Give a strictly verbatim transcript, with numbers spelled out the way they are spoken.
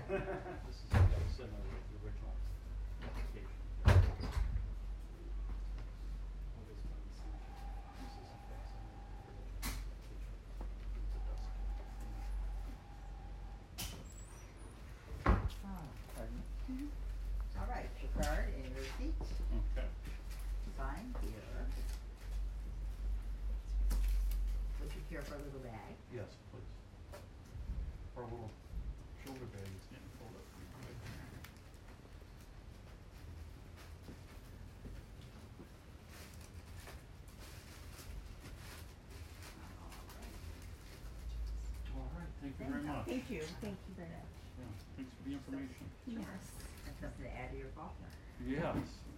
This is uh, similar to the original application. What is one signature? This is in fact similar to the original application. It's a dust. Ah, Pardon? all right, your card and your receipt. Okay. Sign here. Would you care for a little bag? Yes, please. Our little shoulder bag is getting filled up pretty quick. All right, thank you very much. Thank you, thank you very much. Yeah, thanks for the information. Yes. That's something to add to your file. Yes,